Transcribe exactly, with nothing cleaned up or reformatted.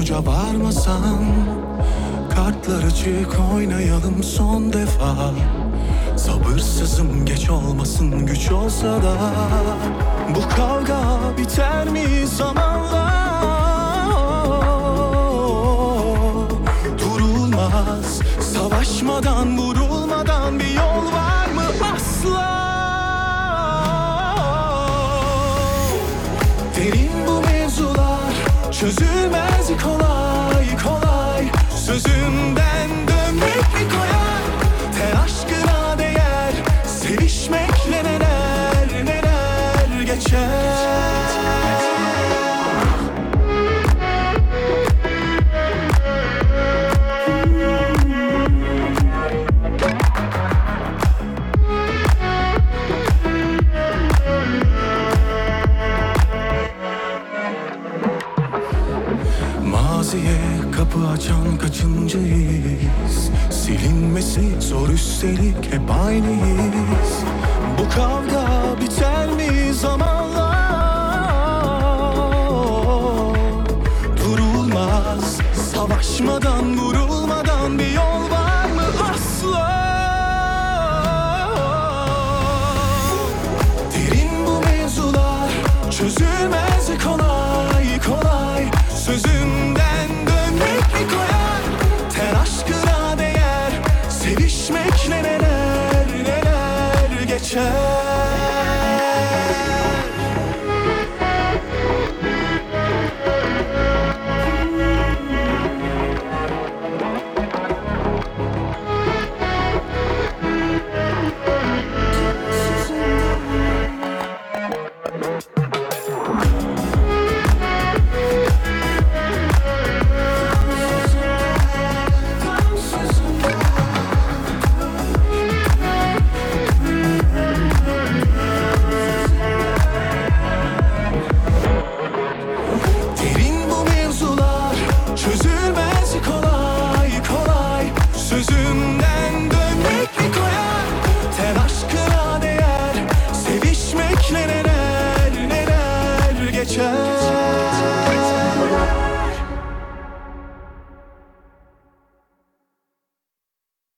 sonuca varmasan, kartlar açık oynayalım son defa. Sabırsızım, geç olmasın, güç olsa da. Bu kavga biter mi zamanla? Durulmaz, savaşmadan, vurulmadan bir yol var mı asla? Derin bu mevzular, çözülmez kolay kolay. Sözümden dönmek mi kolay? Ter aşkına değer, sevişmekle neler neler geçer. Maziye kapı açan kaçıncıyız? Silinmesi zor, üstelik hep aynıyız. Bu kavga biter mi zamanla? Durulmaz, savaşmadan vur.